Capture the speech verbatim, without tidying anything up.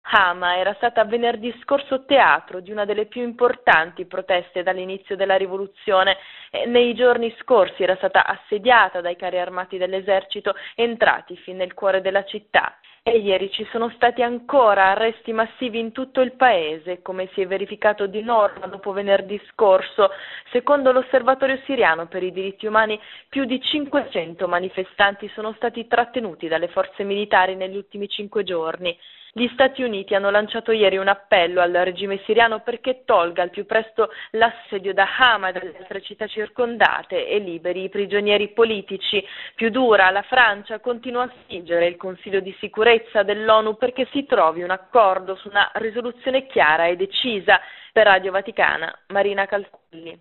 Hama era stata venerdì scorso teatro di una delle più importanti proteste dall'inizio della rivoluzione e nei giorni scorsi era stata assediata dai carri armati dell'esercito entrati fin nel cuore della città. E ieri ci sono stati ancora arresti massivi in tutto il paese, come si è verificato di norma dopo venerdì scorso. Secondo l'Osservatorio siriano per i diritti umani, più di cinquecento manifestanti sono stati trattenuti dalle forze militari negli ultimi cinque giorni. Gli Stati Uniti hanno lanciato ieri un appello al regime siriano perché tolga al più presto l'assedio da Hama e dalle altre città circondate e liberi i prigionieri politici. Più dura, la Francia continua a spingere il Consiglio di sicurezza dell'ONU perché si trovi un accordo su una risoluzione chiara e decisa. Per Radio Vaticana, Marina Calculli.